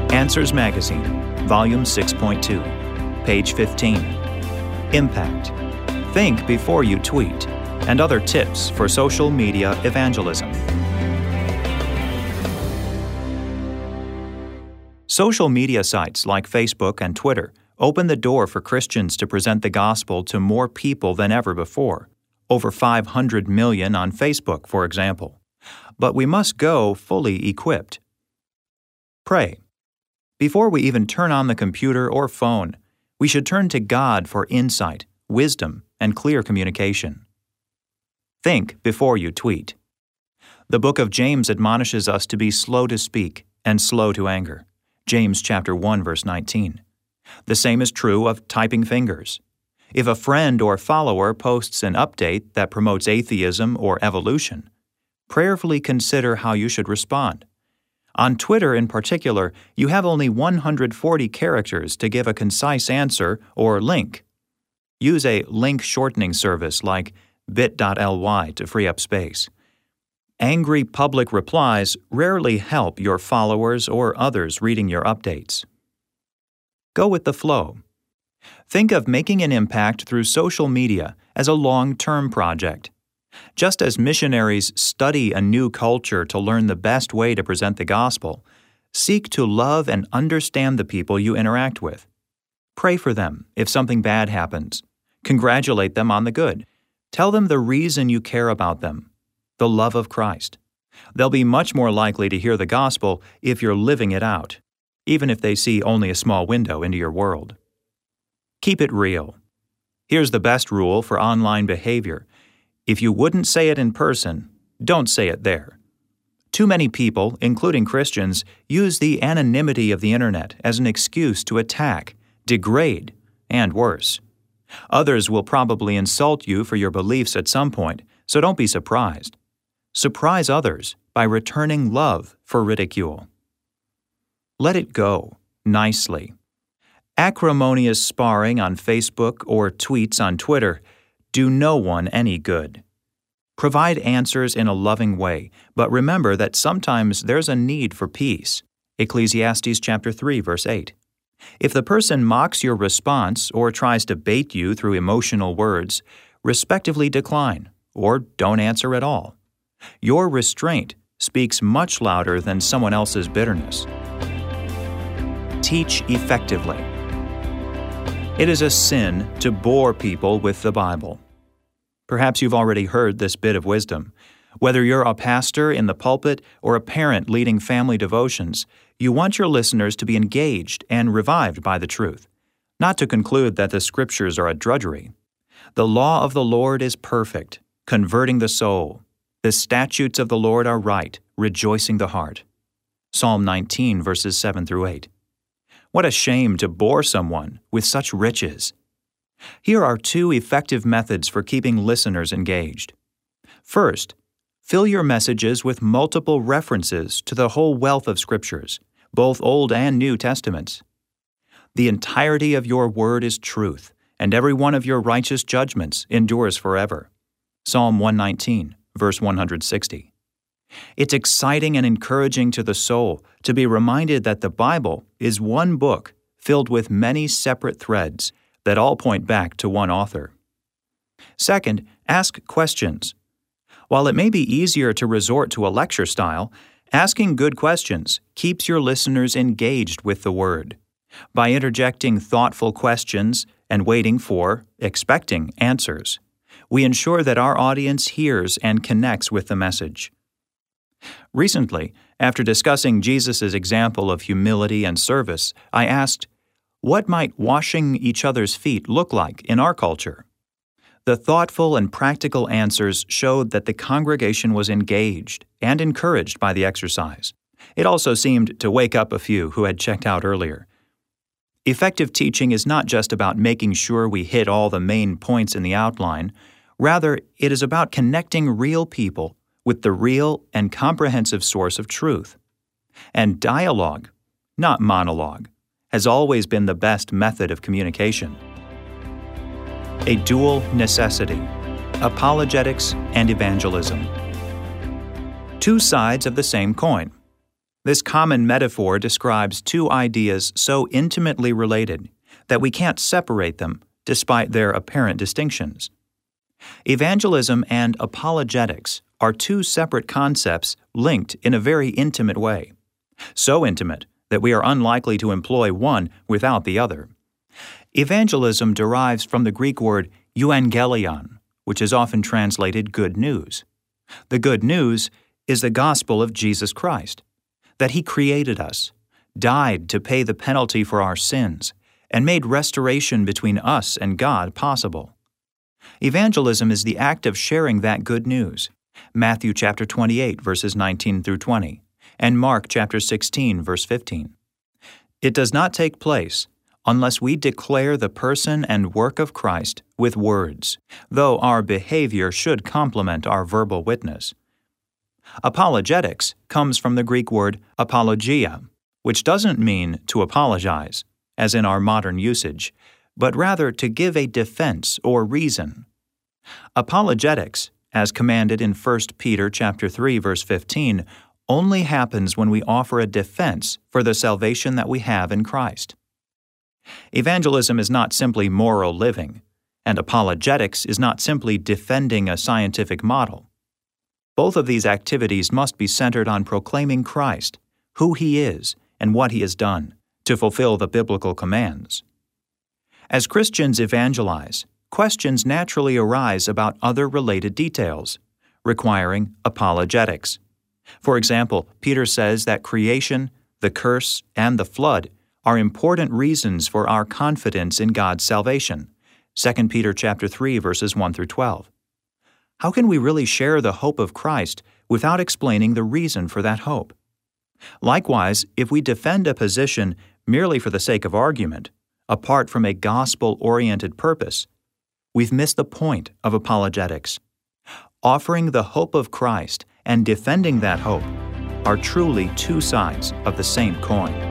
Answers Magazine, Volume 6.2, page 15. Impact. Think before you tweet, and other tips for social media evangelism. Social media sites like Facebook and Twitter open the door for Christians to present the gospel to more people than ever before, over 500 million on Facebook, for example. But we must go fully equipped. Pray. Before we even turn on the computer or phone, we should turn to God for insight, wisdom, and clear communication. Think before you tweet. The book of James admonishes us to be slow to speak and slow to anger. James chapter 1, verse 19. The same is true of typing fingers. If a friend or follower posts an update that promotes atheism or evolution, prayerfully consider how you should respond. On Twitter in particular, you have only 140 characters to give a concise answer or link. Use a link shortening service like bit.ly to free up space. Angry public replies rarely help your followers or others reading your updates. Go with the flow. Think of making an impact through social media as a long-term project. Just as missionaries study a new culture to learn the best way to present the gospel, seek to love and understand the people you interact with. Pray for them if something bad happens. Congratulate them on the good. Tell them the reason you care about them, the love of Christ. They'll be much more likely to hear the gospel if you're living it out, even if they see only a small window into your world. Keep it real. Here's the best rule for online behavior. If you wouldn't say it in person, don't say it there. Too many people, including Christians, use the anonymity of the internet as an excuse to attack, degrade, and worse. Others will probably insult you for your beliefs at some point, so don't be surprised. Surprise others by returning love for ridicule. Let it go, nicely. Acrimonious sparring on Facebook or tweets on Twitter do no one any good. Provide answers in a loving way, but remember that sometimes there's a need for peace. Ecclesiastes chapter 3, verse 8. If the person mocks your response or tries to bait you through emotional words, respectively decline or don't answer at all. Your restraint speaks much louder than someone else's bitterness. Teach effectively. It is a sin to bore people with the Bible. Perhaps you've already heard this bit of wisdom. Whether you're a pastor in the pulpit or a parent leading family devotions, you want your listeners to be engaged and revived by the truth, not to conclude that the Scriptures are a drudgery. The law of the Lord is perfect, converting the soul. The statutes of the Lord are right, rejoicing the heart. Psalm 19, verses 7 through 8. What a shame to bore someone with such riches. Here are two effective methods for keeping listeners engaged. First, fill your messages with multiple references to the whole wealth of Scriptures, both Old and New Testaments. The entirety of your word is truth, and every one of your righteous judgments endures forever. Psalm 119, verse 160. It's exciting and encouraging to the soul to be reminded that the Bible is one book filled with many separate threads that all point back to one author. Second, ask questions. While it may be easier to resort to a lecture style, asking good questions keeps your listeners engaged with the Word. By interjecting thoughtful questions and waiting for, expecting answers, we ensure that our audience hears and connects with the message. Recently, after discussing Jesus' example of humility and service, I asked, what might washing each other's feet look like in our culture? The thoughtful and practical answers showed that the congregation was engaged and encouraged by the exercise. It also seemed to wake up a few who had checked out earlier. Effective teaching is not just about making sure we hit all the main points in the outline. Rather, it is about connecting real people with the real and comprehensive source of truth. And dialogue, not monologue, has always been the best method of communication. A dual necessity: apologetics and evangelism. Two sides of the same coin. This common metaphor describes two ideas so intimately related that we can't separate them despite their apparent distinctions. Evangelism and apologetics are two separate concepts linked in a very intimate way, so intimate that we are unlikely to employ one without the other. Evangelism derives from the Greek word euangelion, which is often translated good news. The good news is the gospel of Jesus Christ, that He created us, died to pay the penalty for our sins, and made restoration between us and God possible. Evangelism is the act of sharing that good news, Matthew chapter 28, verses 19 through 20, and Mark chapter 16, verse 15. It does not take place unless we declare the person and work of Christ with words, though our behavior should complement our verbal witness. Apologetics comes from the Greek word apologia, which doesn't mean to apologize, as in our modern usage, but rather to give a defense or reason. Apologetics, as commanded in 1 Peter chapter 3, verse 15, only happens when we offer a defense for the salvation that we have in Christ. Evangelism is not simply moral living, and apologetics is not simply defending a scientific model. Both of these activities must be centered on proclaiming Christ, who He is, and what He has done, to fulfill the biblical commands. As Christians evangelize, questions naturally arise about other related details, requiring apologetics. For example, Peter says that creation, the curse, and the flood are important reasons for our confidence in God's salvation. 2 Peter chapter 3, verses 1 through 12. How can we really share the hope of Christ without explaining the reason for that hope? Likewise, if we defend a position merely for the sake of argument, apart from a gospel-oriented purpose, we've missed the point of apologetics. Offering the hope of Christ and defending that hope are truly two sides of the same coin.